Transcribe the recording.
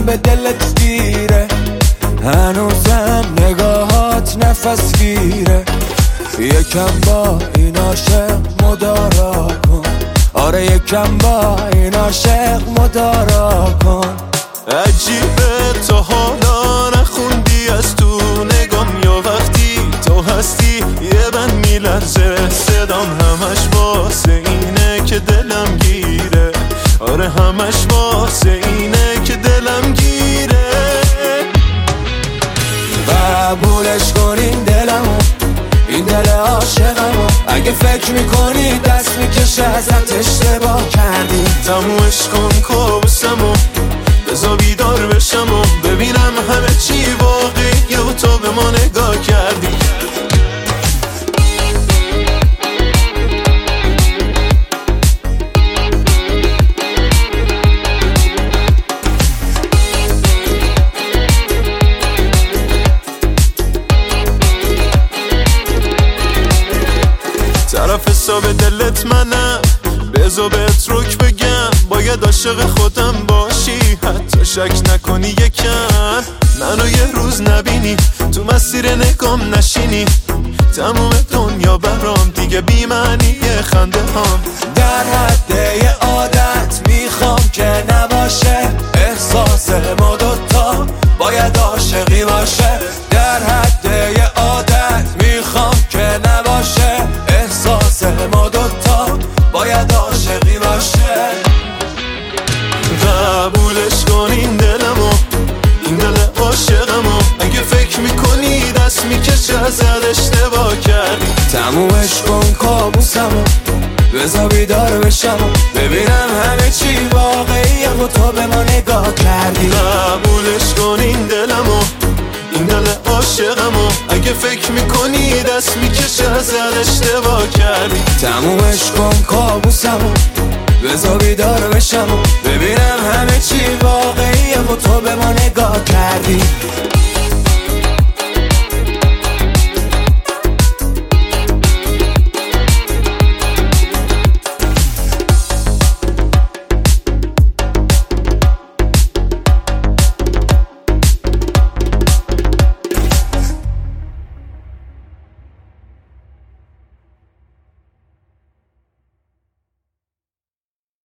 به دلت گیره، هنوزم نگاهات نفس گیره. یکم با این عاشق مدارا کن، آره یکم با این عاشق مدارا کن. عجیبه تو حالا نخوندی از تو نگام، یا وقتی تو هستی یه بند میلرزه صدام، همش واسه اینه که دلم گیره، آره همش واسه اینه که دلم گیره. قبولش کن این دلمو، این دل عاشقمو، اگه فکر میکنی دست میکشه ازت اشتباه کردی. تمومش کن کابوسمو، بذار بیدار بشم و ببینم همه چی واقعیه و تو به ما نگاه کردی. طرف حساب دلت منم، بذار بهت رک بگم، باید عاشق خودم باشی، حتی شک نکنی یکم، منو یه روز نبینی، تو مسیر نگام نشینی، تموم دنیا برام دیگه بی معنیه خنده هام. در حد یه عادت میخوام که نباشه، احساس ما دوتا باید عاشقی باشه. در حد یه عادت میخوام که نباشه، احساس ما دوتا باید عاشقی باشه. قبولش کن این دلمو، این دل عاشقمو، اگه فکر میکنی دست میکشه ازت اشتباه کردی. تمومش کن کابوسمو، بذار بیدار بشم و ببینم همه چی واقعیه و تو به ما نگاه کردی. قبولش کن این دلمو، این دل عاشقمو، اگه فکر میکنی دست میکشه ازت اشتباه کردی. تمومش کن کابوسمو، بذار بیدار بشم و ببینم همه چی واقعیه و تو به ما نگاه کردی.